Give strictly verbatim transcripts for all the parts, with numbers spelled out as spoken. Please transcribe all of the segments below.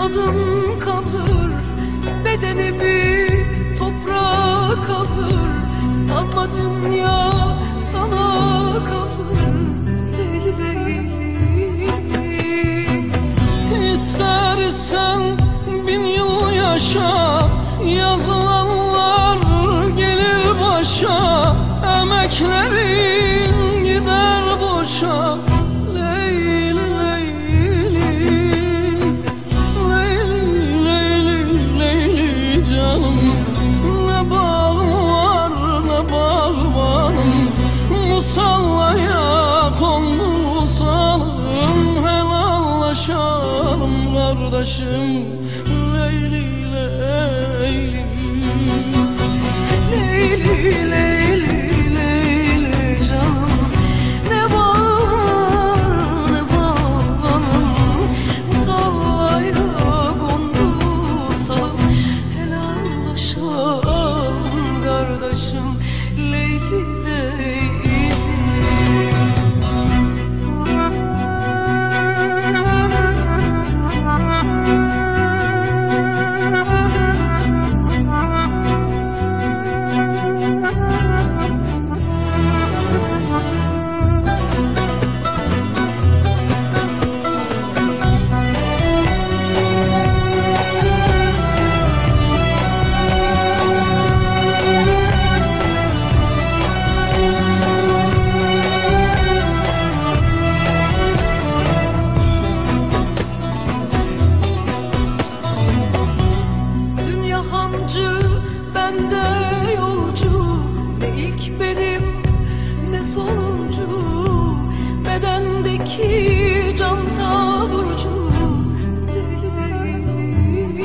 vücudum kalır, bedeni bir toprağa kalır. Sanma dünya sana kalır, değil değil. İstersen bin yıl yaşa, yazılanlar gelir başa, emeklerin gider boşa. Leyli Leyli, Leyli Leyli Leyli canım, ne bağım var ne bağım var. Musallaya kondu musalım, helallaşalım kardeşim. Leyli Leyli, Leyli Leyli Leyli canım, ne bağım ne bağım. Musallaya kondu salım, helallaşalım kardeşim. Leyli Leyli. Ben de yolcu, ne ilk benim ne sonuncu. Bedendeki can taburcu, değil değil.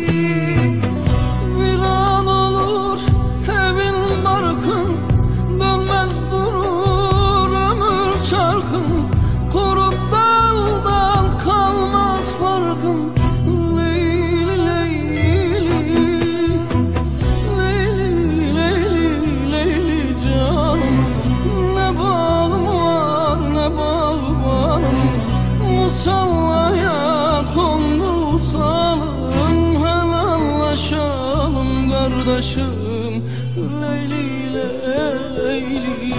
viran olur evin barkın, dönmez durur ömür çarkın. Kurup daldan kalmaz farkın. Musallaya kondu salım, helallaşalım kardeşim. Leyli Leyli.